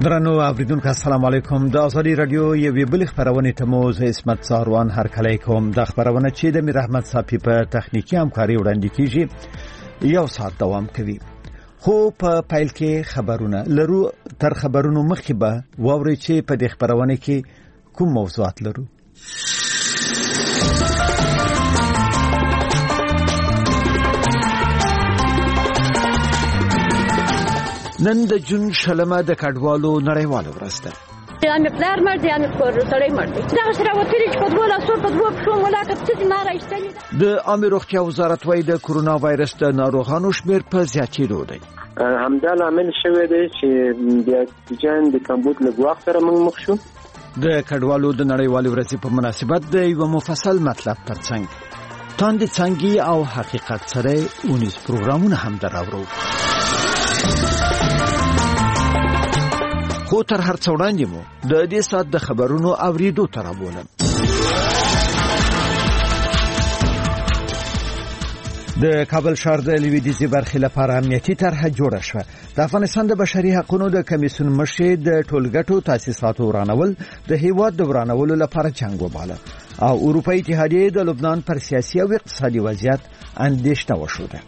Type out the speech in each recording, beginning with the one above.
درنو اوریدونکو السلام علیکم. د ازادي رادیو یوې بل خبرونه ته مو زه اسمت ساروان هر کله کوم. د خبرونه چې د میر احمد صافي په تخنیکی همکاري وړاندې کیږي یو ساعت دوام کوي. خو په پایل کې خبرونه لرو. تر خبرونو مخکې به واوري چې په دې خبرونه کې کوم موضوعات لرو. نن د جون شلمه د کډوالو نړیواله ورځ ده. یعنی پلار مرد یعنی کور سړی مرد دا سره وتلی چې په دوه لاسو په دوه پښو ملاقات څه نه راځي. د عامه روغتیا وزارت وايي د کورونا وایرس د ناروغانو شمیر په زیاتېدو دی. همدا لامل شوی دی چې د اکسیجن د کمبود له وخت سره موږ مخ شو. د کډوالو د نړیوالې ورځې په مناسبت د یو مفصل مطلب ترڅنګ تاند څنګه او حقیقت سره اونیز پروګرامونه هم دراوړو. خو تر هر څو وړاندې مو د دې سات د خبرونو اوریدو تر بولم. د کابل ښار د لویدیځي برخې لپاره امنیتي طرحه جوړه شوه. د افغانستان د بشري حقوقو د کمیسیون مشر د ټولګټو تاسیساتو ورانول د هیواد د ورانولو لپاره چنګ وباله او اروپאי اتحادیه د لبنان پر سیاسي او اقتصادي وضعیت اندېښنه وښوده.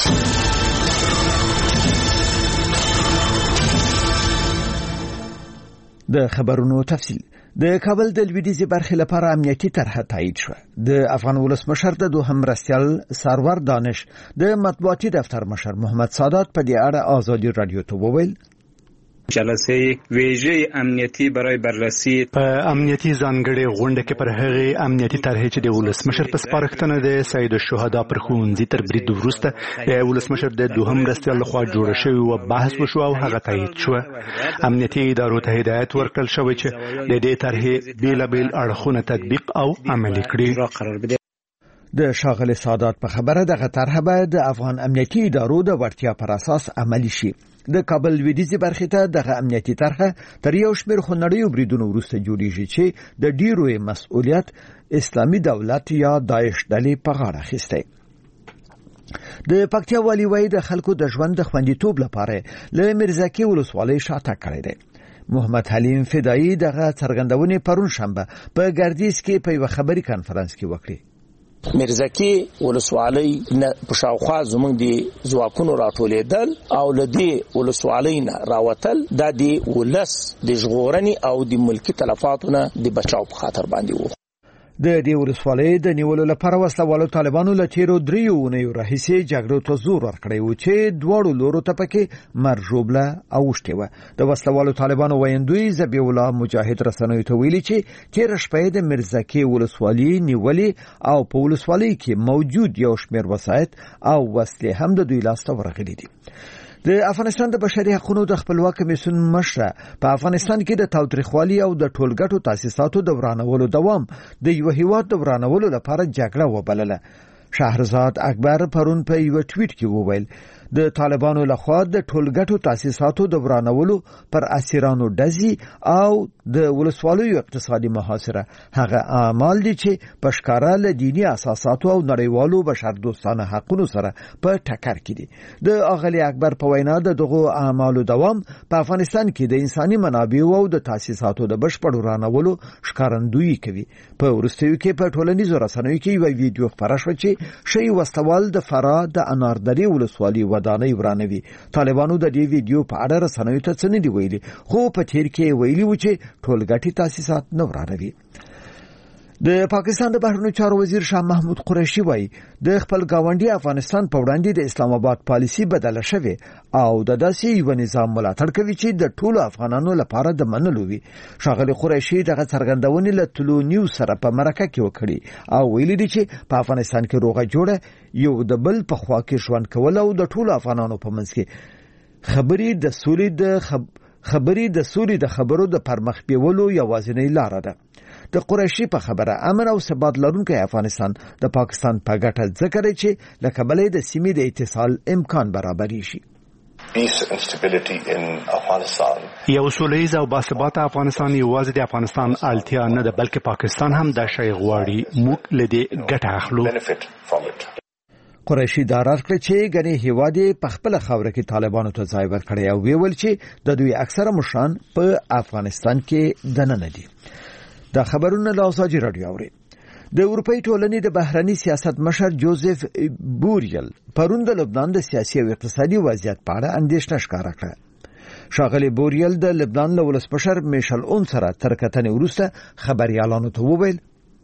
د خبرونو تفصیل. د کابل د لویدیځي برخې لپاره امنیتي طرحه تایید شوه. د افغان ولسمشر د دوهم مرستیال سرور دانش د مطبوعاتي دفتر مشر محمد سادات په دې اړه آزادي رادیو ته وویل جلسه ویژه امنیتی برای بررسی په امنیتی ځانګړي غونډه کې پر هغه امنیتی طرحه چې د ولسمشر په سپارښتنه د سید الشهدا پر خوندې تر برید وروسته د ولسمشر د دوهم مرستیال لخوا جوړ شوی او بحث وشو او هغه تایید شو. امنیتی ادارو ته هدایت ورکړل شوی چې د دې طرحه بیلابیل اړخونه تطبیق او عملي کړي. د شاغل سادات په خبره دغه طرحه به د افغان امنیتي ادارو د وړتیا پر اساس عملي شي. د کابل لویدیځي برخې ته دغه امنیتي طرحه تر یو شمېر خونړیو بریدونو وروسته جوړیږي چې د ډیرو مسؤلیت اسلامي دولت یا داعش ډلې په غاړه اخیستی. د پکتیا والی وایي د خلکو د ژوند د خوندیتوب لپاره له میرزکي ولسوالۍ شاته کړی دی. محمد حلیم فدایی دغه څرګندونې پرون شنبه په ګردیز کې په یو خبري کانفرنس کې وکړي. میرزکي ولسوالۍ په شاوخوا زموږ د ځواکونو راټولېدل او لدی ولسوالۍ نه راوتل د دې ولس د ژغورنې او د ملکی تلفاتونه د بچاو په خاطر باندې وو. د دې ولسوالۍ د نیولو لپاره وسلوالو طالبانو له تیرو 3 اونیو راهیسې جګړو ته زور ورکړی و چې دواړو لورو ته پکې مرجوبله اوښتې وه. د وسلوالو طالبانو ویندوی ذبیح الله مجاهد رسنیو ته ویلي چې تیر شپه د مرزکي ولسوالۍ نیولې او په ولسوالۍ کې موجود یو شمېر وسایط او وسلې هم د دوی لاسته ورغلي دي. د افغانستان د بشري حقوقو د خپلواک کمیسیون مشر په افغانستان کې د تاوتریخوالي او د ټولګټو تاسیساتو د ورانولو دوام د یو هیواد د ورانولو لپاره جګړه وبلله. شهرزاد اکبر پرون په یو ټویټ کې وویل د طالبانو لخوا د ټولګټو تاسیساتو د ورانولو پر اسیرانو ډزي او د ولسوالیو اقتصادي محاصره هغه اعمال دي چې په ښکارا له دینی اساساتو او نړیوالو بشردوستانه حقوقو سره په ټکر کې دي. د اغلی اکبر په وینا دغه اعمالو دوام په افغانستان کې د انساني منابعو او د تاسیساتو د بشپړ ورانولو ښکارندویي کوي. په ورستیو کې په ټولنیزو رسنیو کې یو ویډیو خپاره شو چې شی وستوال د فرا د اناردري ولسوالۍ ودانۍ ورانوي. طالبانو د دې ویډیو په اړه رسنیو ته څه نه دی ویلي، خو په تیر کې ویلي و چې ټولګټي تاسیسات نه ورانوي. د پاکستان د بهرنیو چارو وزیر شاه محمود قریشي وایي د خپل گاونډي افغانستان په وړاندې د اسلام آباد پالیسي بدله شوه او د داسې یو نظام ملاتړ کوي چې د ټولو افغانانو لپاره د منلو وي. شاغلي قریشي دغه څرګندونې له تلو نیوز سره په مرکه کې وکړي او ویلي دي چې په افغانستان کې روغه جوړه یو د بل په خوا کې ژوند کول او د ټولو افغانانو په منځ کې خبرې د سولې د خبرو د پرمخ بیولو یوازینۍ لار ده. د قریشي په خبره امن او ثبات لرونکي افغانستان د پاکستان په ګټه ذکر چې لکبلې د سیمې د اتصال امکان برابرې شي. یو سولهییز او باثباته افغانستان یوازې د افغانستان اړتیا نه ده بلکې پاکستان هم دا شی غواړي. موږ له دې ګټه اخلو. قریشي دارار کړ چې غني هیواد په خپل خاور کې طالبانو ته ځای ورکړی او ویل چې د دوی اکثره مشران په افغانستان کې دننه دي. دا خبرونه له ازادي رادیو اوري. د اروپای ټولنې د بهرنی سیاست مشر جوزف بوریل پرون د لبنان د سیاسي او اقتصادي وضعیت په اړه اندېښنه ښکاره کړه. ښاغلی بوریل د لبنان له ولسمشر میشل اون سره تر کتنې وروسته خبريالانو ته وویل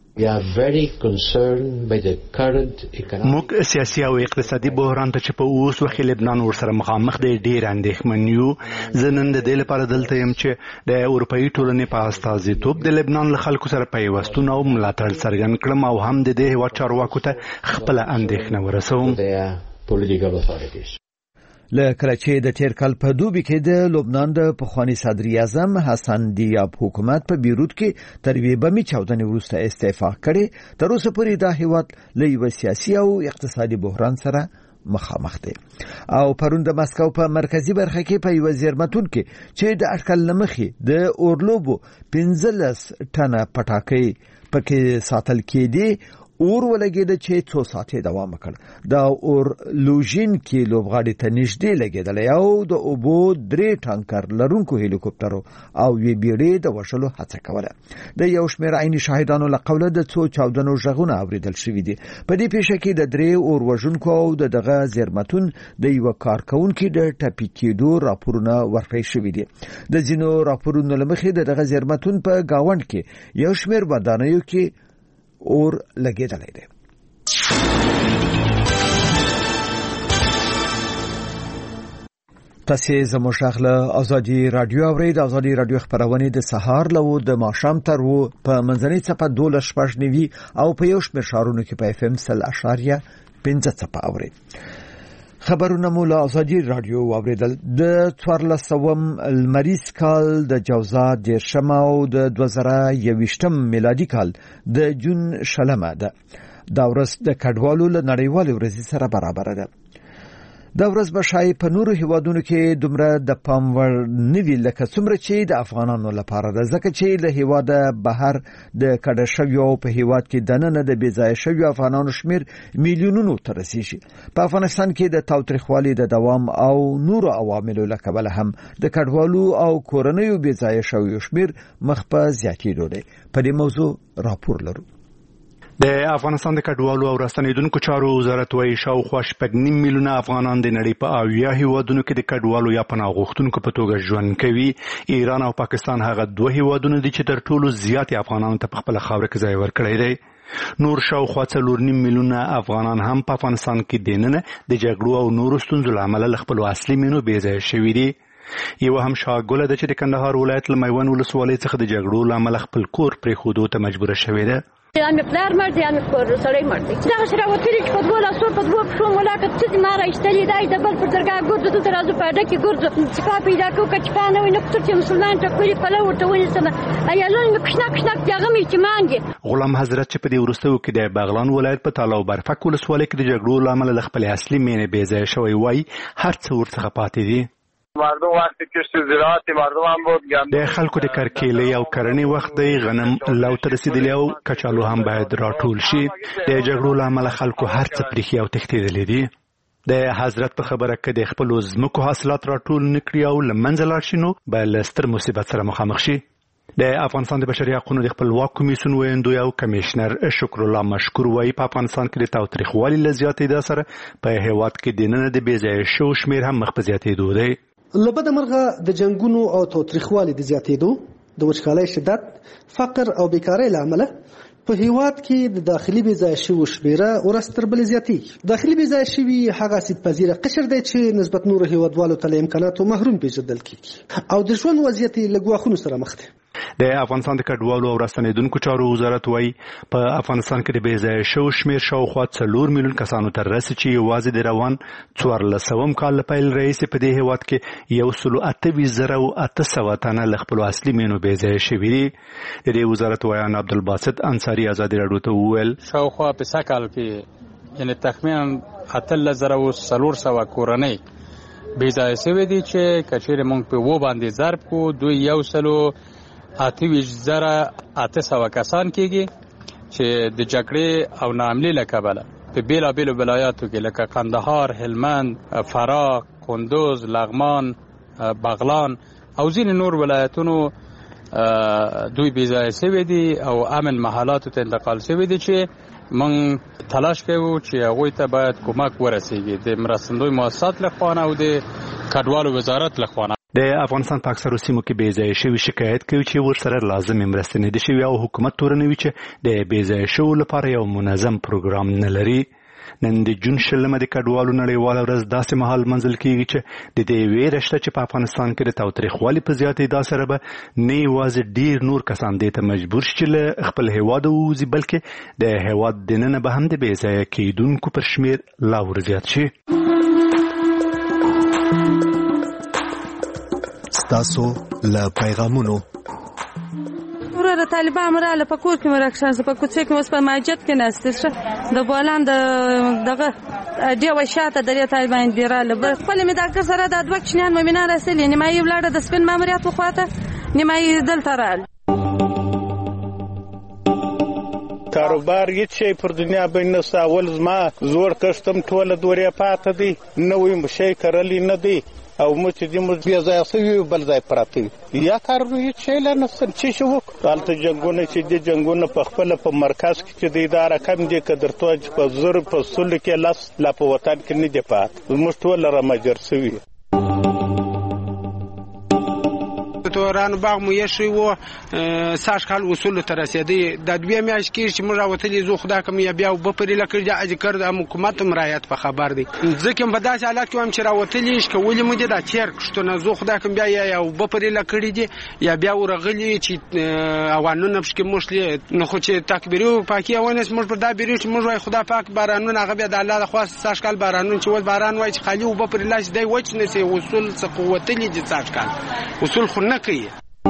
موږ سیاسي او اقتصادي بحران ته چې په اوس وخت لبنان ورسره مخامخ دی ډیر اندېښمن یو. زه نن د دې لپاره دلته یم چې د اروپאי ټولنې په استازیتوب د لبنان له خلکو سره پیوستون او ملاتړ څرګند کړم او هم د دې هیواد چارواکو ته خپل اندېښنه ورسوم. لکه چې د تیر کال په دوبي کې د لبنان د پخوانی صدر اعظم حسن دیاب حکومت په بیروت کې تر یوې بمي چاودنې وروسته استعفا کړې، تر اوسه پورې دا هیواد له یو سیاسي او اقتصادي بحران سره مخامخ دی. او پرون د مسکو په مرکزی برخه کې په یو زیرمتون کې چې د اټکل لمخې د اورلوبو 15 ټنه پټاکۍ پکې ساتل کېدي اور ولګید چې 2 ساعته دوام وکړ. دا اور لوژین کې لوبغاړي ته نږدې لګیدل او د اوبو 3 ټانکر لرونکو هلیکوپټرو او وی بیړې د وشلو هڅه کوله. د یو شمېر عیني شاهدانو له قوله د 2 چاودنو ژغونه اوریدل شوې دي. په دې پیښه کې د 3 اور وژونکو او دغه زیرمتون د یو کارکونکو د ټاپي کېدو راپورونه ورکړل شوې دي. د ځینو راپورونو لمخې دغه زیرمتون په گاوند کې یو شمېر ودانیو کې اور لګیدلې ده. تاسو زموږ شغله ازادي رادیو اورید. ازادي رادیو خبرونه د سهار له د ماښام تر و په منځنۍ څپه 12:09 او په یو شمېر شهرونو کې په FM 100.5 څپه اورید. خبرونه مو له ازادي رادیو اوریدل. د 1400 المریز کال د جوزا د شماو د 2021 میلادي کال د جون شلمه ده. دا ورځ د کډوالو له نړیوال ورځ سره برابر ده. دا ورځ به شای په نورو هیوادونو کې دومره د پام وړ نوي لکه څومره چې د افغانانو لپاره ده، ځکه چې له هیواده بهر د کډه شویو په هیواد کې دننه د بېځایه شویو افغانانو شمیر میلیونونو ته رسیږي. په افغانستان کې د تاوتریخوالي د دوام او نورو عواملو له کبله هم د کډوالو او کورنیو بېځایه شویو شمیر مخ په زیاتېدو دی. په دې موضوع راپور لرو. د افغانستان د کډوالو او راستنیدونکو چارو وزارت وايي شاوخوا 9 میلیونه افغانان د نړۍ په 80 هیوادونو کې د کډوالو یا پناه غوښتونکو په توګه ژوند کوي. ایران او پاکستان هغه 2 هیوادونه دي چې تر ټولو زیات افغانانو ته په خپل خاور کې ځای ورکړی دی. نور شاوخوا 4.5 میلیونه افغانان هم په افغانستان کې دننه د جګړو او نورو ستونزو له امله خپل اصلي مینو بېځایه شوي دي. یو هم شاګوله د چې د کندهار ولایت له میوند ولسوالۍ څخه د جګړو له امله خپل کور پرېښودو ته مجبوره شوې ده. امي پلار مړ دي، امي کور سړی مړ دی. دا سره وتلی چې په 2 لاسو په 2 پښو ملاقات څه ما راځتلی دی د بل پر درګه ګورځو ته راځو په ډکه ګورځو چې کا پیدا کو کچپانه ویني چې مسلمان ته کولی په لور ته ونی سم ایالون کښنا دغه می چې مانګي. غلام حضرت چې په دې ورستو کې د بغلان ولایت په تالاو برفک ولسوالۍ کې د جګړو لامل خپل اصلي مینه بېځایه شوی وای هر څه ورڅخه پاتې دي. مردم وقتی کشت زراعت مردم هم بود د خلکو د کرکیلې او کرنې وخت دی، غنم لو ته رسیدلی او کچالو هم باید راټول شي. د جګړو له امله خلکو هر څه پریښي او تښتېدلي دي. د حضرت په خبره کې د خپلو ځمکو حاصلات راټول نه کړي او له منځه لاړ شي نو به له ستر مصیبت سره مخامخ شي. د افغانستان د بشري حقوقو د خپلواک کمیسیون ویندوی او کمشنر شکر الله مشکور وایي په افغانستان کې د تاوتریخوالي له زیاتېدا سره په هیواد کې دننه د بېځایه شو شمیر هم مخ په زیاتېدو دی. لبد مرغه د جنگونو او تاوتریخوالي د زیاتېدو، د وچکالۍ شدت، فقر او بیکارۍ له امله په هیواد کې د داخلي بېځایه شویو شمیره ورځ تر بلې زیاتېږي. داخلي بېځایه شوي هغه سید پذیره قشر دی چې نسبت نورو هیوادوالو ته له امکاناتو محروم پېژندل کېږي او د ژوند وضعیت یې له ګواښونو سره مخ دی. د افغانستان د کډوالو او راستنیدونکو چارو وزارت وايي په افغانستان کې د بېځایه شو شمیر شاوخوا 4 میلیون کسانو ته رسي چې یوازې د روان 14 کال له پیل راهیسې په دې هیواد کې 128,800 تنه له خپلو اصلي مینو بېځایه شوي دي. د دې وزارت وایي عبدالباسط انصاري ازادي راډیو ته وویل شاوخوا په سکهال کې یعنی تخمیناً 8,400 کورنۍ بېځایه شوي دي چې کچېرې موږ په و باندې ضرب کو دوی 128,800 کسان کېږي چې د جګړې او ناامنۍ له کبله په بیلابیلو ولایاتو کې لکه قندهار، هلمند، فراه، کندوز، لغمان، بغلان او ځینې نور ولایتونو دوی بیځایه شوي دي او امن محلاتو ته انتقال شوي دي چې موږ تلاش کوو چې هغوی ته باید کمک ورسیږي د مرستندوی مؤسسات لخوا او د کډوالو وزارت لخوا. د افغانستان په اکثرو سیمو کې بیځایه شوي شکایت کوي چې ورسره لازمې مرستې نه دي شوي او حکومت تورنوي چې د بیځایه شوو لپاره یو منظم پروګرام نه لري. نن د جون 20 د کډوالو نړیواله ورځ داسې مهال منځل کیږي چې د دې ویره شته چې په افغانستان کې د تاوتریخوالي په زیاتېدا سره به نه یوازې ډیر نور کسان دې ته مجبور شي چې له خپل هیواد ووځي بلکې د هیواد دننه به هم د بېځایه کیدونکو پر شمیر لا ورزیات شي. ستاسو له پیغامونو ورور طالبان مراله په کور کې مرکشان په کوڅه کې اوس په مسجد کې ناستشه د بولان دغه دی وشاته د طالبان دیراله خپل می دا سره د دوه کشنان مؤمنان رسل نیمه یې ولاړه د سپین ماموریت په خواته نیمه یې دلته رال کاروبار هیڅ شی پر دنیا باندې نشته. اول زما زور کښتم ټوله دورې پاته دي نوې شی کرلی نه دی او مو چې دې مو بیا ځای سوي بل ځای پراته یا کارونه هیڅ شی لا نشته چې شو دلته جنګونه چې د جنګونه په خپل په مرکز کې چې د اداره کم دي قدرتوج په زور په سل کې لاس لا په وطن کې نه دی پات موږ ټول را مجر سوي توران باغ مو یشي وو ساش کال وصول تر رسیدي د دوی میاش کې چې موږ راوتلې زو خدا کوم یا بیا په پرې لکه د اذکر د حکومت مرایت په خبر دي ځکه په داسې حالت کې هم چې راوتلې چې ولې مو د چیر کښتونه زو خدا کوم بیا یا په پرې لکه دي یا بیا ورغلي چې اوانونه پښکې مشلې نو خو چې تکبیر او پاکي اونس موږ پر دا بیرو چې موږ خدا پاک بارانونه هغه بیا د الله د خواست ساش کال بارانونه چې ول باران وای چې خالي او په پرې لاس دی وچ نه سي وصول څه قوت لې د ساش کال وصول خو نه کوي.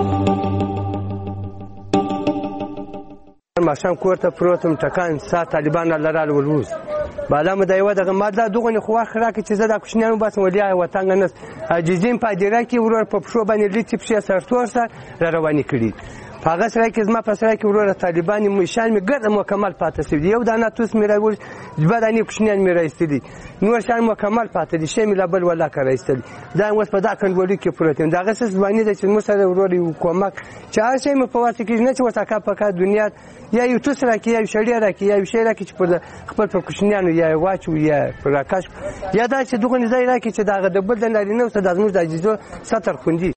ماشام کوړه پروتم ټکان سات طالبان لرال ولوز بالا مدایو دغه ماده دغه خو اخره کې چې زدا کوشنانو بس ولیا وطن نه عجیزین پادیرا کې ورور په پښو باندې لیټ په سرتور سره رواني کړي هغه سره کې زما په سره کې ورور طالبان مشان می ګرد مکمل پاتې سي یو دانه توس می راول ځبدانې کوشنان می راستدي نور شان مکمل پاتې دي شی می لبل ولا کړایستل دا اوس په دا کنډوړي کې پروتین دا غسه ځواني د چې مو سره ورور یو کومک چې هر شی مې په واسطه کې نه چې وساکا پکا دنیا یا یو توس را کې یا شړیا را کې یا شی را کې چې په خپل په کوشنانو یا واچو یا پراکاش یا دا چې دغه ځای را کې چې دا د بل د نارینه او د زموږ د عجیزو ستر خوندي.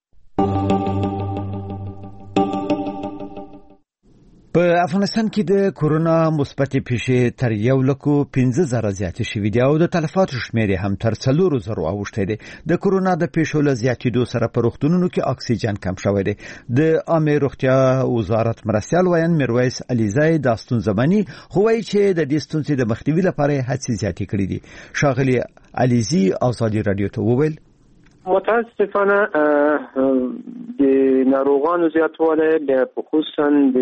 په افغانستان کې د کورونا مثبت پیښې تر 1,15,000 زیاتې شوې دي او د تلفاتو شمېر هم تر 4,000 اوښتی دی. د کورونا د پیښو له زیاتېدو سره په روغتونونو کې اکسیجن کم شوی دی. د عامه روغتیا وزارت مرستیال وایي میرویس علیزی دا ستونزه مني خو وایي چې د دې ستونزې د مخنیوي لپاره هڅې زیاتې کړې دي. ښاغلي علیزی ازادي رادیو ته وویل متاسفانه د ناروغانو زیاتواله د خصوصا د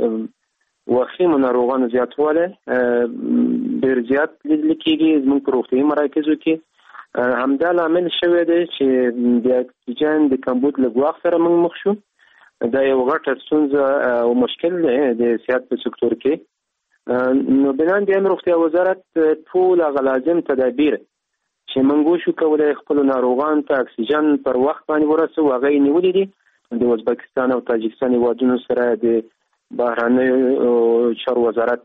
وخیمو ناروغانو زیاتواله ډېر زیات لیدل کېږي زموږ په روغتیايي مراکزو کې همدا لامل شوی دی چې د اکسیجن د کمبود له ګواښ سره موږ مخ شو. دا یو غټه ستونزه او مشکل دی د صحت په سکتور کې. نو بنان د روغتیا وزارت ټول لازم تدابیر چې موږ شو کولای خپل ناروغان ته اکسیجن پر وخت باندې ورسو هغه نیولې دي. د ازبکستان او تاجکستان هیوادونو سره د بهرنۍ چارو وزارت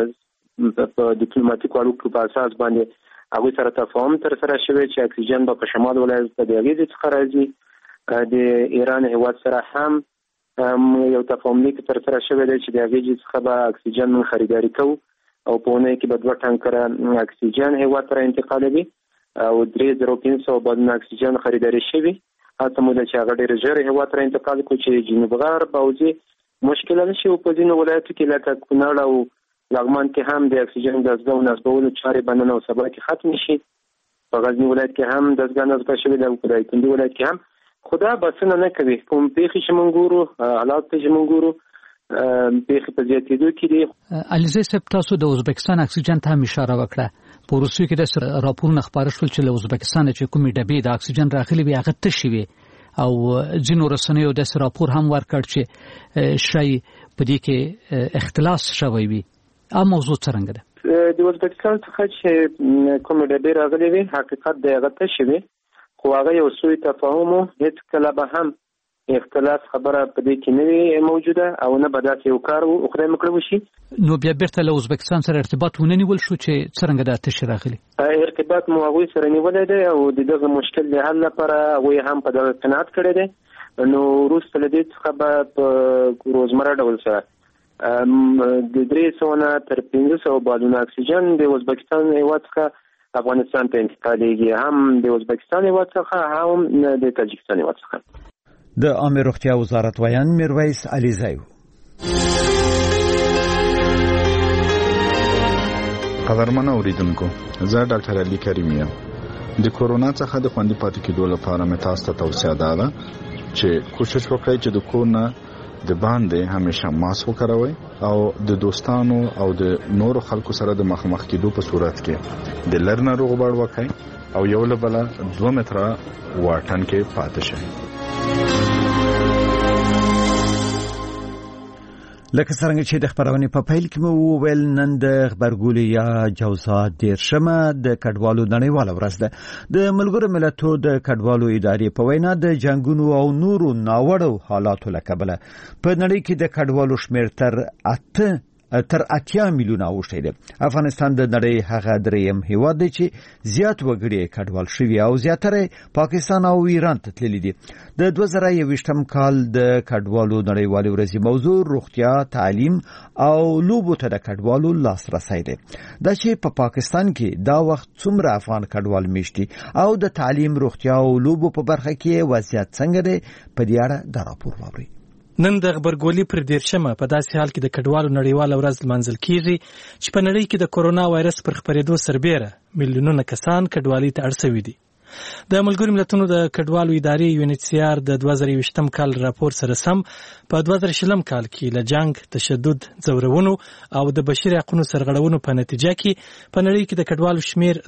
په ډیپلوماټیکو اړیکو په اساس باندې هغه سره تفاهم تر سره شوی چې اکسیجن په شمال ولایت د هغې څخه راځي. د ایران هیواد سره هم یو تفاهم لیک تر سره شوی دی چې د هغې څخه به اکسیجن من خریداري کوو او په اونۍ کې به 2 ټانکره اکسیجن هیواد ته انتقالوي او 3,500 بدن اکسیجن خریداري شوی. هڅه مو ده چې هغه ډېر ژر هیواد ته انتقال کړو چې جنوب غرب او مشکل نشي او په ځینو ولایتو کې لکه کونړ او لغمان کې هم د اکسیجن دستګاه او نصبولو چارې بنن او سبا کې ختم شي. په غزنی ولایت کې هم دستګاه نصب شوی دی او په دایکنډي ولایت کې هم خدا بسنه نه کوي. کوم پیښې چې موږ ګورو حالات چې موږ ګورو پیښې په زیاتېدو کې دي. علیزی صاحب تاسو د ازبکستان اکسیجن ته هم اشاره وکړه. په روسیې کې د راپورونه خبره شول چې له ازبکستان چې کومې ډبې د اکسیجن راغلي وي هغه تشې وي او ځینو رسنیو د راپور هم ورکړ چې شی په دې کې اختلاس شوی وي. ا موضوع څنګه ده؟ ازبکستان څخه چې کومې ډبې راغلي وي حقیقت د هغه تشې وي خو هغه یو سوء تفاهم هیڅ کله به هم اختلاف خبره په دې کې نه وي موجوده او نه به داسې یو کار خدای مکړه وشي. نو بیا بیرته له ازبکستان سره ارتباط ونه نیول شو چې څرنګه دا تشې راغلي؟ ارتباط مو هغوی سره نیولی دی او د دغه مشکل د حل لپاره هغوی هم په دغه قناعت کړی دی. نو وروسته له دې څخه به په روزمره ډول سره د 300 نه تر 500 بالونه اکسیجن د ازبکستان هیواد څخه افغانستان ته انتقالیږي، هم د ازبکستان هیواد څخه هم د تاجکستان هیواد څخه. د عامه روغتیا وزارت ویان میرویس علیزی. قدرمن اوریدونکو، زه ډاکټر علي کریم یم. د کورونا څخه د خوندي پاتې کېدو لپاره مې تاسو ته توصیه ده چې کوشش وکړئ چې د کور نه د باندې همیشه ماسک وکاروئ او د دوستانو او د نورو خلکو سره د مخامخ کېدو په صورت کې د لر ناروغ بړ وکړئ او یو له بله 2 متره واټن کې پاتې شئ. لکه څنګه چې د خبرونې په پیل کې مو وویل، نن د خبرګولۍ یا جوزا 13مه د کډوالو نړیواله ورځ ده. د ملګرو ملتونو د کډوالو ادارې په وینا د جنگونو او نورو ناوړو حالاتو له کبله په نړۍ کې د کډوالو شمېر تر 80 میلیونه اوښتی دی. افغانستان د نړۍ هغه دریم هیواد دی چې زیات وګړي کډوال شوي او زیاتره پاکستان او ایران ته تللي دي. د 2021 کال د کډوالو نړیوالې ورځې موضوع روغتیا، تعلیم او لوبو ته د کډوالو لاسرسی دی. دا چې په پاکستان کې دا وخت څومره افغان کډوال میشتي او د تعلیم، روغتیا او لوبو په برخه کې وضعیت څنګه دی، په دې اړه دا راپور واورئ. نن د خبرګولۍ پر 13مه په داسې حال کې د کډوالو نړیواله ورځ لمانځل کیږي چې په نړۍ کې د کورونا وایرس پر خپرېدو سربېره میلیونونه کسان کډوالۍ ته اړ شوي دي. د ملګرو ملتونو د کډوالو ادارې UNHCR د 2021 کال راپور سره سم په 2020 کال کې له جنگ، تشدد، ځورونو او د بشري حقوقو سرغړونو په نتیجه کې په نړۍ کې د کډوالو شمیر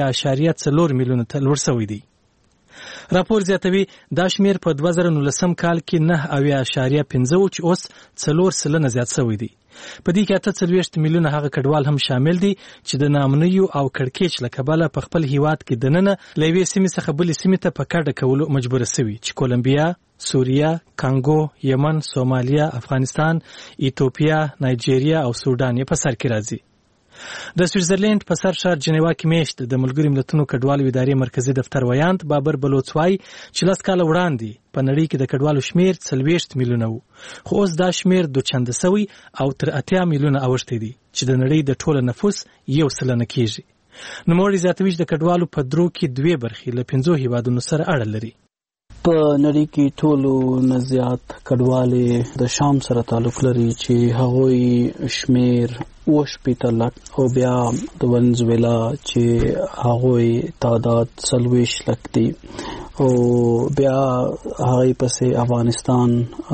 2.4 میلیونه ته لوړ شوی دی. راپور زیاتوي دا شمیر په 2019 کال کې 9.5 چې اوس 4% زیات شوی دی. په دې کې 48 میلیونه هغه کډوال هم شامل دي چې د ناامنیو او کړکېچ له کبله په خپل هیواد کې دننه له یوې سیمې څخه بلې سیمې ته په کډه کولو مجبور شوي چې کولمبیا، سوریه، کانګو، یمن، سومالیا، افغانستان، ایتوپیا، نایجیریا او سودان یې په سر کې راځي. د سویټزرلند په سر ښار جنیوا کې میشت د ملګرو ملتونو کډوالو ادارې مرکزی دفتر ویاند بابر بلوچ وایي چې 10 کاله وړاندې په نړۍ کې د کډوالو شمیر 40 میلیونه وو، خو اوس دا شمیر 2 سوی او تر 80 میلیونه اوښتی دی چې د نړۍ د ټول نفوس 1% کېږي. نوموړي زیاتوي چې د کډوالو په درو کې 2 برخې له 5 هیوادونو سره اړه لري. په نړۍ کې ټولو نه زیات کډوالې د شام سره تعلق لري چې هغوی شمیر 80 لک او بیا د ونزویلا چې هغوی تعداد 40 لک دی او بیا هغه پسې افغانستان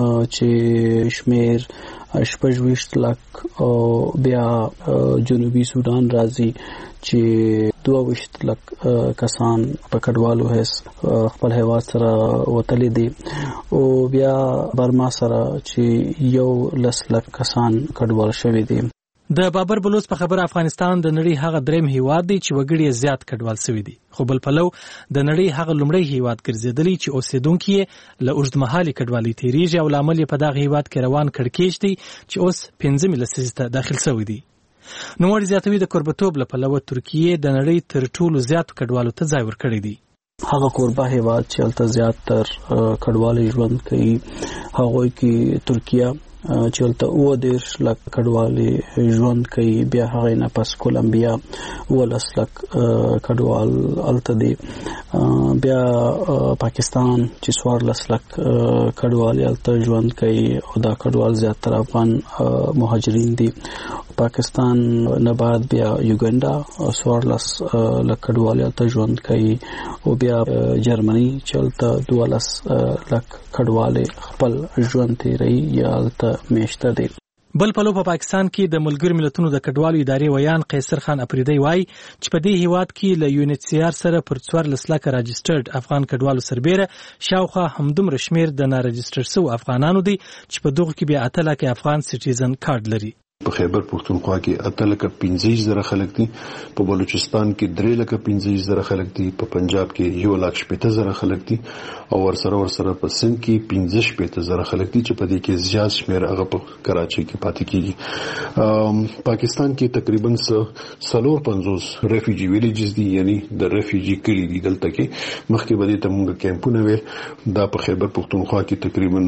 چې شمیر 28 لک او بیا جنوبي سودان راځي چې 22 لک کسان په کډوالو هیڅ خپل هیواد سره وتلي دي او بیا برما سره چې 1 لک کسان کډوال شوي دي. د بابر بلوچ په خبره افغانستان د نړۍ هغه دریم هیواد دی چې وګړي زیات کډوال شوي دي، خو بل پلو د نړۍ هغه لومړی هیواد ګرځېدلی چې اوسیدونکي یې له اوږدمهالې کډوالۍ تیریږي او لامل یې په دغه هیواد کې روان کړکېچ دی چې اوس 15 لسیزې ته داخل شوی دی. نوموړي زیاتوي د کوربتوب له پلوه ترکیې د نړۍ تر ټولو زیاتو کډوالو ته ځای ورکړی دی. هغه کوربه هیواد چې هلته زیات تر کډوالۍ ژوند کوي هغوی کې ترکیه چې هلته 30 لک کډوالې ژوند کوي، بیا هغې نه پس کولمبیا 10 لک کډوال هلته دي، بیا پاکستان چې 14 لک کډوال هلته ژوند کوي او دا کډوال زیاتره افغان مهاجرین دي. پاکستان نه بعد بیا یوګنډا 14 لک کډوال هلته ژوند کوي او بیا جرمني چې هلته 12 لک کډوال خپل ژوند تیروي یا هلته میشته دي. بل پلو په پاکستان کې د ملګرو ملتونو د کډوالو ادارې ویان قیصر خان اپریدی وایي چې په دې هیواد کې له UNHCR سره پر 14 لک راجسترډ افغان کډوالو سربېره شاوخوا همدومره شمیر د ناراجستر شوو افغانانو دي چې په دغه کې بیا 8 لک افغان سټیزن کارت لري. په خیبر پښتونخوا کې 8,15,000 خلک دي، په بلوچستان کې 3,15,000 خلک دي، په پنجاب کې 1,50,000 خلک دي او ورسره په سند کې 15,000 خلک دي چې په دې کې زیات شمیر هغه په کراچي کې پاتې کیږي. پاکستان کې تقریبا 450 ریفیوجی ویلیجز دي، یعنی د ریفیوجی کلی دي. دلته کې مخکې به دې ته موږ کیمپونه ویل، دا په خیبر پښتونخوا کې تقریبا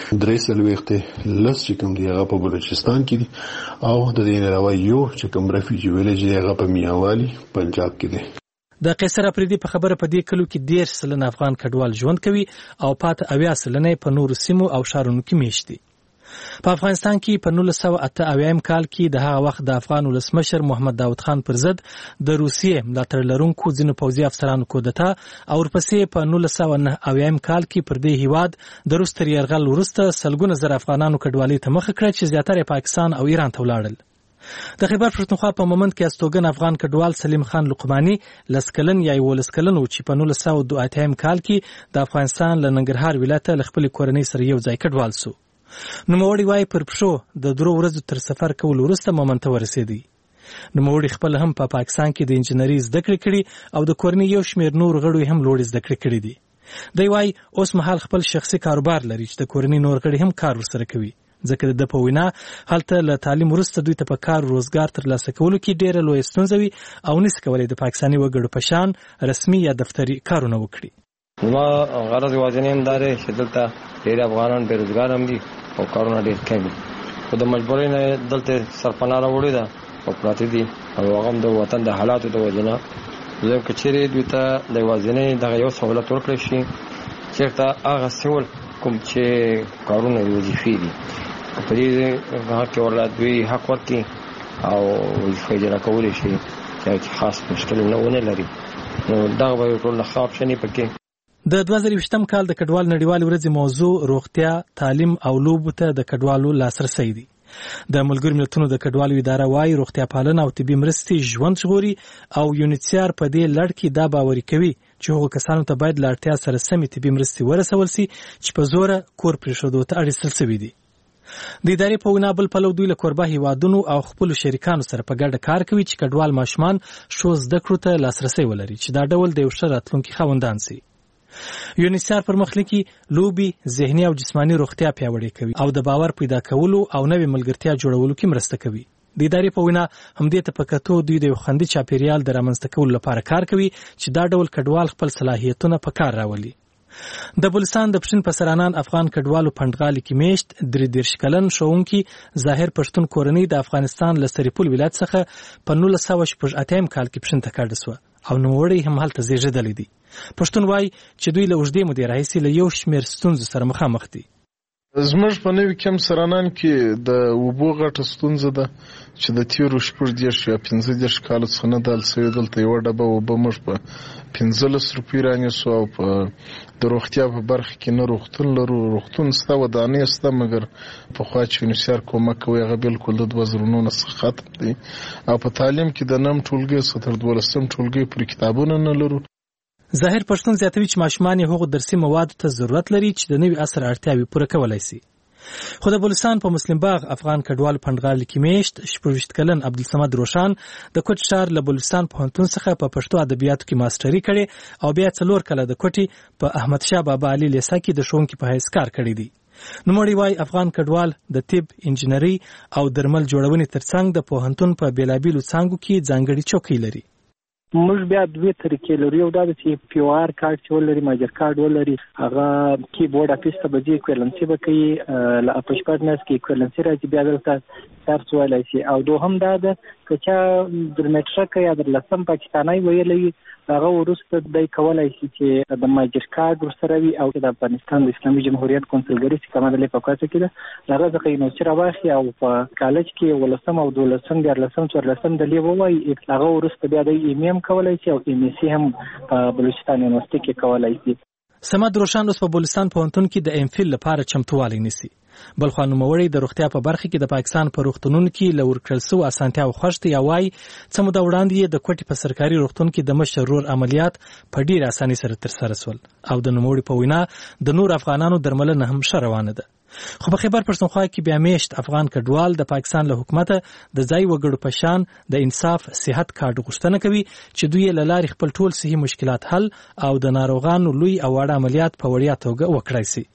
3 لس چې کوم دی هغه په بلوچستان کې دي او د دې علاوه یو چې کوم ریفیوجی ویلیج دی هغه په میاوالی پنجاب کې دی. د قیصر افریدي په خبره په دې کلو کې 10% افغان کډوال ژوند کوي او پات 80% په نورو سیمو او شهرونو کې میشت دي. په افغانستان کې په 1988 کال کې د هغه وخت د افغان ولسمشر محمد داود خان پر ضد د روسیې ملاتړ لرونکو ځینو پوځي افسرانو کودتا او ورپسې په 1990 کال کې پر دې هیواد د روس تر یرغل وروسته سلګونه زر افغانانو کډوالۍ ته مخه کړه چې زیاتره پاکستان او ایران ته ولاړل. د خیبر پښتونخوا په مومند کې استوګن افغان کډوال سلیم خان لقمانی لسکلن یا 11 کلن و چې په 1982 کال کې د افغانستان له ننګرهار ولایت له خپل کورنۍ سره یو ځای کډوال سو. نوموړی وايي پر پښو د 3 ورځو تر سفر کول وروسته مومند ته ورسېدی. نوموړی خپل هم په پاکستان کې د انجنیری زده کړې کړې او د کورنۍ یو شمېر نور غړي هم لوړ زده کړې کړې دي. دی وايي اوس مهال خپل شخصي کاروبار لري چې د کورنۍ نور غړي هم کار ورسره کوي، ځکه د په وینا هلته له تعلیم وروسته دوی ته په کار روزګار ترلاسه کولو کې ډېره لویه ستونزه وي او نشي کولی د پاکستاني وګړو په شان رسمي یا دفتري کارونه وکړي. ما غرض واځنې هم دا دی چې دلته ډېر افغانان بېروزګار هم دي او کارونه ډېر کم دي، خو د مجبورۍ نه دلته سرپناه راوړې ده او پراته دي او هغه هم د وطن د حالاتو د وجې نه. زه که چیرې دوی ته د یوازینۍ دغه یو سهولت ورکړی شي چېرته هغه سیول کوم چې کارونه وظیفې دي په دې هغه کې ورله دوی حق ورکړي او وظیفه اجرا کولی شي چې خاص مشکل نه ونه لري، نو دغه به ټول نه ښه اپشن یې پکې. د 2020 کال د کډوال نړیوالې ورځې موضوع روغتیا، تعلیم او لوبو ته د کډوالو لاسرسی دی. د ملګرو ملتونو د کډوالو اداره وايي روغتیا پالنه او طبي مرستې ژوند ژغوري او یونیسیار په دې لړ کې دا باوري کوي چې هغو کسانو ته باید له اړتیا سره سمې طبي مرستې ورسول سي چې په زوره کور پرېښودو ته اړ سوي دي. د ادارې په وینا بل پلو دوی له کوربه هیوادونو او خپلو شریکانو سره په ګډه کار کوي چې کډوال ماشومان ښو زده کړو ته لاسرسی ولري چې دا ډول د یو ښه راتلونکي خاوندان سي. یونیسیار پر مخ لیکي لوبي ذهني او جسماني روغتیا پیاوړې کوي او د باور پیدا کولو او نوې ملګرتیا جوړولو کې مرسته کوي. د ادارې په وینا همدې ته په کتو دوی د یو خوندي چاپیریال د رامنځته کولو لپاره کار کوي چې دا ډول کډوال خپل صلاحیتونه په کار راولي. د بلوچستان د پښتون پسرانان افغان کډوالو پندغالي کې میشت 33 کلن ښوونکي ظاهر پښتون کورنۍ د افغانستان له سرپل ولایت څخه په 1988 کال کې پښتون ته کډه سوه او نوموړی هم هلته زیږېدلی دی. پښتون وایي چې دوی له اوږدې مودې راهیسې له یو شمېر ستونزو سره مخامخ دي. زموږ په نوي کم سرانان کې د اوبو غټه ستونزه ده چې د تیرو 14 یا 15 کالو څخه نه ده حل سوې. دلته یوه ډبه اوبه موږ په 15 روپۍ رانیسو او په د روغتیا په برخه کې نه روغتون لرو. روغتون شته، ودانۍ شته، مګر پخوا چې یونیسیار کومک کوي هغه بالکل د 2009 څخه ختم دی. او په تعلیم کې د 9 ټولګۍ څخه تر 12 ټولګۍ پورې کتابونه نه لرو. ظاهر پښتون زیاتوي چې ماشومان یې هغو درسي موادو ته ضرورت لري چې د نوي عصر اړتیاوې پوره کولی سي. خو د بلوچستان په مسلم باغ افغان کډوالو پندغالي کې میشت 26 کلن عبدالصمد روشان د کوټ ښار له بلوچستان پوهنتون څخه په پښتو ادبیاتو کې ماسټري کړې او بیا 4 کاله د کوټې په احمد شاه بابا علي لیسه کې د ښوونکي په حیث کار کړی دی. نوموړی وایي افغان کډوال د طب، انجنیري او درمل جوړونې ترڅنګ د پوهنتون په بېلابېلو څانګو کې ځانګړي چوکۍ لري. موږ بیا دوه طریقې لرو. یو دا چې پی او آر کارت چې ولري، ماجر کارت ولري، هغه کیبورډ اپیس ته به ځي ایکویلنسي به کوي، له اپشپاټ ناس کې ایکویلنسي راځي، بیا دلته درس ویلی شي. او دوهم دا ده که چا در میټرک یا در لسم پاکستانی ویلی هغه وروسته دی کولی شي چې د ماجر کارت ورسره وي او د افغانستان د اسلامي جمهوریت کونسلګري چې کومه دلې په کوټه کې ده هغه څخه یونیورسټي راواخلي او په کالج کې 11 او 12 14 دلې ووایي. هغه وروسته بیا د ایم کولی شي او ایم سی هم په بلوچستان یونیورسټي کې کولی شي. سمد روشان اوس په بلوچستان پوهنتون کې د ایم فیل لپاره چمتووالی نیسي بلخوا نوموړی د روغتیا په برخه کې د پاکستان په روغتونونو کې له ورکړل شویو اسانتیاو خوښ دی او وایي څه موده وړاندې یې د کوټې په سرکاري روغتون کې د مشر ورور عملیات په ډېرې اسانۍ سره ترسره شول او د نوموړي په وینا د نور افغانانو درملنه هم ښه روانه ده. خو په خیبر پښتونخوا کې بیا میشت افغان کډوال د پاکستان له حکومته د ځای وګړو په شان د انصاف صحت کارت غوښتنه کوي چې دوی له لارې خپل ټول صحي مشکلات حل او د ناروغانو لوی او واړه عملیات په وړیا توګه وکړای شي.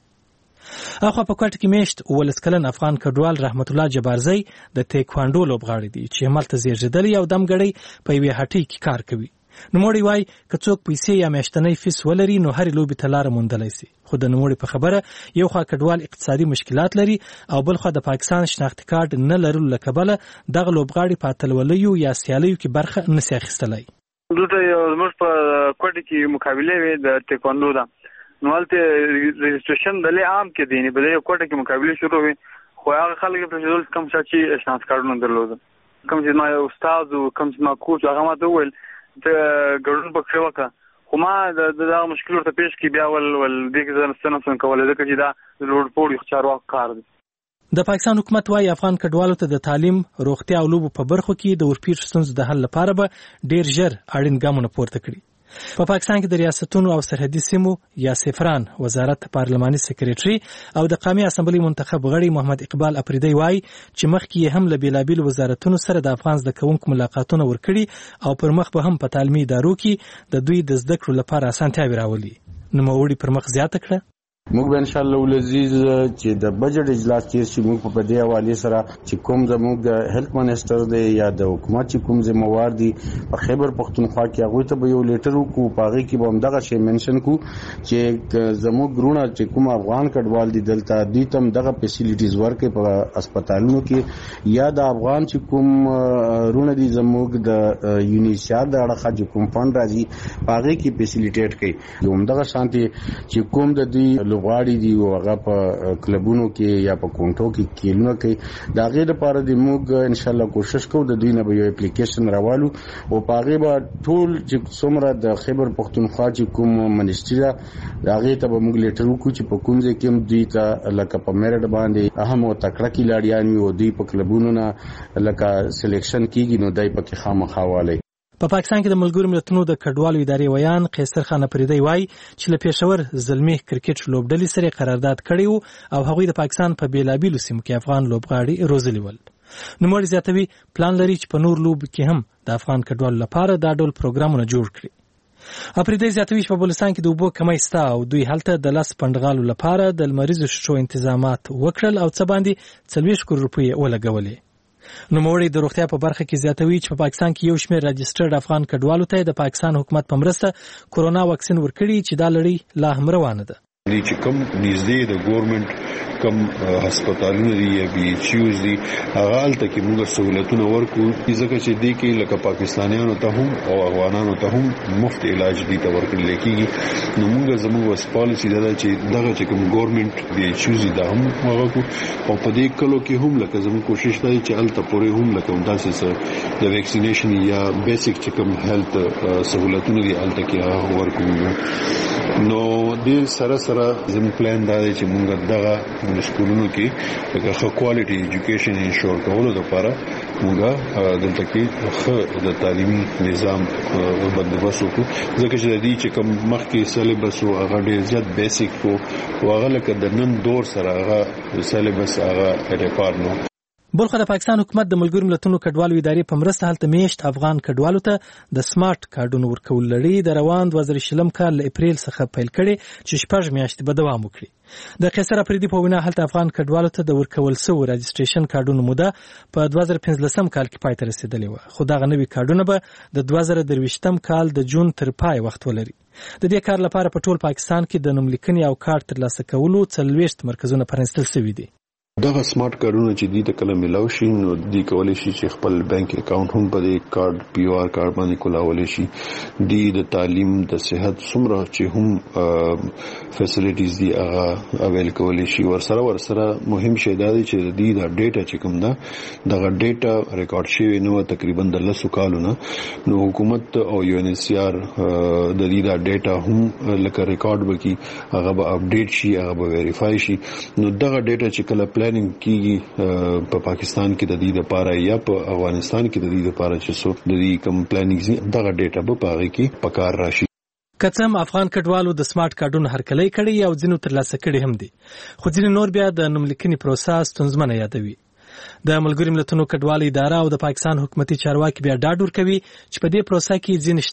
اخوا په کوټه کې میشت 19 کلن افغان کډوال رحمت الله جبارزی د تایکواندو لوبغاړی دی چې همالته زیږیدلی او دمګړی په یوې هټۍ کې کار کوي. نوموړی وایي که څوک پیسې یا میاشتنی فیس ولري نو هرې لوبې ته لاره موندلی شي. خو د نوموړي په خبره یو خوا کډوال اقتصادي مشکلات لري او بل خوا د پاکستان شناختی کارت نه لرلو له کبله دغه لوبغاړي په اتلولیو یا سیالیو کې برخه نشي اخیستلی. دلته زموږ په کوټه کې مقابله وي د تایکواندو ده، نو هلته رجسټریشن د عام کې دی، په دې کوټه کې مقابله شروع وي. خو هغه خلک په ټول کم چې شناخت کارتونه درلود، کوم چې ما استاد او کوم چې ما کوچ هغه ما ته وویل د ګډون پکې وکړه. خو ما دا مشکل ورته پیش کی بیا ول دې کې ځان ستنه کولای ځکه چې دا د لوړ پوړي چارواکو کار دی. د پاکستان حکومت وايي افغان کډوالو ته د تعلیم، روغتیا او لوبو په برخو کې د ورپېښو ستونزو د حل لپاره به ډېر ژر اړین ګامونه پورته کړي. په پاکستان کې د ریاستونو او سرحدي سیمو یا سفران وزارت پارلماني سکریټري او د قومي اسمبلی منتخب غړي محمد اقبال افریدی وايي چې مخکې هم له بیلابیل وزارتونو سره د افغان زده کوونکو ملاقاتونه ورکړي او پر مخ به هم په تعلیمي ادارو کې د دوی د زده کړو لپاره اسانتیاوې راولي. نوموړي پر مخ زیاته کړه موږ به ان شاء الله ولزیز چې د بجټ اجلاس کې چې موږ په دې حواله سره چې کوم زموږ د هیلث منسٹر دی یا د حکومت چې کوم ذمہوار دي په خیبر پختونخوا کې هغه ته به یو لیټر وکړو، پاغه کې به هم دغه شی منشن کو چې زموږ ګرونه چې کوم افغان کډوال دي دلته دي تم دغه فیسیلیټیز ورکې په هسپتالونو کې یا د افغان چې کوم رونه دي زموږ د یونیسیاد د اړه چې کوم فند راځي پاغه کې فیسیلیټیټ کوي. یوم دغه شانتي چې کوم د دې غواړي دی او هغه په کلبونو کې یا په کونټو کې کېلونه کوي دا غیر لپاره د موږ ان شاء الله کوشش کوو د دوی نه به یو اپلیکیشن راوالو او په هغه به ټول چې څومره د خیبر پختونخوا چې کوم منسټری دا هغه ته به موږ لیټر وکړو چې په کوم ځای کې دوی ته لکه په میرټ باندې اهم او تکړه کې لاړیان وي او دوی په کلبونو نه لکه سلیکشن کیږي نو دای په کې خامخاواله. په پاکستان کې د ملګرو ملتونو د کډوالو ادارې ویان قیصر خان افریدی وایي چې له پېښور زلمی کرکټ لوبډلې سره قرارداد کړی او هغوی د پاکستان په بیلابیلو سیمو کې افغان لوبغاړي روزلي ول. نوموړي زیاتوي پلان لري چې په نور لوبو کې هم د افغان کډوالو لپاره دا ډول پروګرامونه جوړ کړي. افریدی زیاتوي چې په بلوچستان کې د اوبو کمی شته او دوی هلته د لاس پنډغالو لپاره د لمریزو شیشو تنظیمات وکړل او څه باندې 40 کروڑ روپۍ ولګولې. نوموړي د روغتیا په برخه کې زیاتوي چې په پاکستان کې یو شمېر راجسترډ افغان کډوالو ته د پاکستان حکومت په مرسته کورونا واکسین ورکړي چې دا لړۍ لا هم روانه ده. چې کوم نږدې د ګورنمنت کوم هسپتالونه دي یا بي ایچ یوز دي هغه الته کې موږ سہولتونه ورکو ځکه چې دې کې لکه پاکستانیانو ته هم او افغانانو ته هم مفت علاج دي ته ورکړل کېږي. نو موږ زموږ وس پالیسی دا چې دغه چې کوم ګورنمنت بي ایچ یوز دا هم ورکو او په دې کلو کې هم لکه زموږ کوشش دی چې الته پورې هم لکه داسې د ویکسینیشن یا بیسیک چې کوم هیلث سہولتونه دي الته کې هغه ورکو. نو دې سره زموږ پلان دا دی چې موږ دغه سکولونو کې د ښه کوالټي ایجوکیشن انشور کولو لپاره موږ دلته کې ښه د تعلیمي نظام بندوبست وکړو ځکه چې د دې چې کوم مخکې سلیبس او هغه ډېر زیات بیسیک وو او هغه لکه د نن دور سره هغه سلیبس هغه ریپار نو. بلخو د پاکستان حکومت د ملګرو ملتونو کډوالو ادارې په مرسته هلته میشت افغان کډوالو ته د سمارټ کارډونو ورکول لري د روان 2020 کال له اپریل څخه پیل کړي چې 6 میاشتې به دوام وکړي. د قیصر افریدی په وینا هلته افغان کډوالو ته د ورکول سو رجسټریشن کارډونو موده په 2015 کال کې پای ته رسیدلې و، خو دغه نوي کارډونه به د 2023 کال د جون تر پای وخت ولري. د دې کار لپاره په ټول پاکستان کې د نوملیکنې او کارت ترلاسه کولو 40 مرکزونه پرانیستل شوي دي. دغه سمارټ کارډونه چې دي د کله ملاو شي نو دی کولای شي چې خپل بانک اکاونټ هم په دې کارت پی او آر کارت باندې کولای شي دی د تعلیم د صحت څومره چې هم فیسیلیټیز دي هغه اویل کولای شي ورسره مهم شی دا دی چې د دې ډیټا چې کوم ده دغه ډیټا ریکارډ شوی نو تقریبا د 10 کالونو نو حکومت او یو ان سی آر د دې دا ډیټا هم لکه ریکارډ وکي هغه به اپډیټ شي هغه به ویریفای شي نو دغه ډیټا چې کله پلانینګ کیږي په پاکستان کې د دې لپاره یا په افغانستان کې د دې لپاره چې سو د دې کوم پلانینګ دغه ډیټا به پاره کې پکار راشي. کڅم افغان کډوالو د سمارټ کارډونو هرکلی کړي او ځینو ترلاسه کړي هم دي خو ځینې نور بیا د نوملیکنې پروسس ستونزمنه یادوي. د ملګرو ملتونو کډوالو اداره او د پاکستان حکومتي چارواکي بیا ډاډ ورکوي چې په دې پروسه کې ځینې